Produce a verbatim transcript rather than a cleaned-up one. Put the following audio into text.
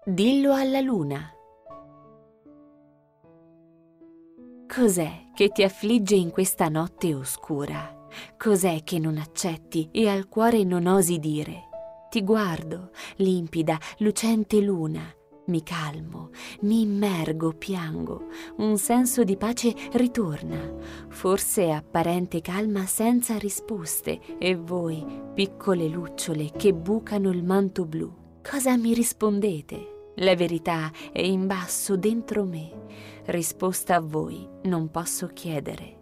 Dillo alla luna. Cos'è che ti affligge in questa notte oscura? Cos'è che non accetti e al cuore non osi dire? Ti guardo, limpida, lucente luna, mi calmo, mi immergo, piango, un senso di pace ritorna, forse apparente calma senza risposte, e voi, piccole lucciole che bucano il manto blu, cosa mi rispondete? La verità è in basso dentro me, risposta a voi non posso chiedere.